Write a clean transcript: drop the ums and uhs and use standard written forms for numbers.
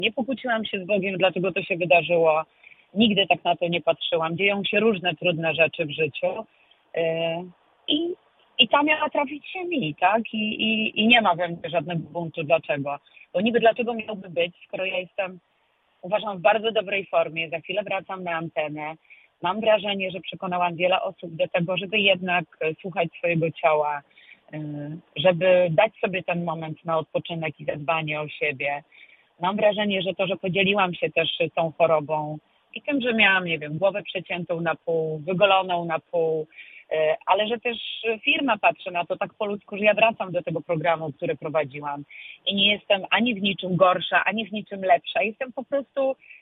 Nie pokłóciłam się z Bogiem, dlaczego to się wydarzyło. Nigdy tak na to nie patrzyłam. Dzieją się różne trudne rzeczy w życiu. Yy, I, i ta miała trafić się mi, tak? I nie ma we mnie żadnego buntu. Dlaczego? Bo niby dlaczego miałby być, skoro ja jestem, uważam, w bardzo dobrej formie. Za chwilę wracam na antenę. Mam wrażenie, że przekonałam wiele osób do tego, żeby jednak słuchać swojego ciała, żeby dać sobie ten moment na odpoczynek i zadbanie o siebie. Mam wrażenie, że to, że podzieliłam się też tą chorobą i tym, że miałam, nie wiem, głowę przeciętą na pół, wygoloną na pół, ale że też firma patrzy na to tak po ludzku, że ja wracam do tego programu, który prowadziłam i nie jestem ani w niczym gorsza, ani w niczym lepsza. Jestem po prostu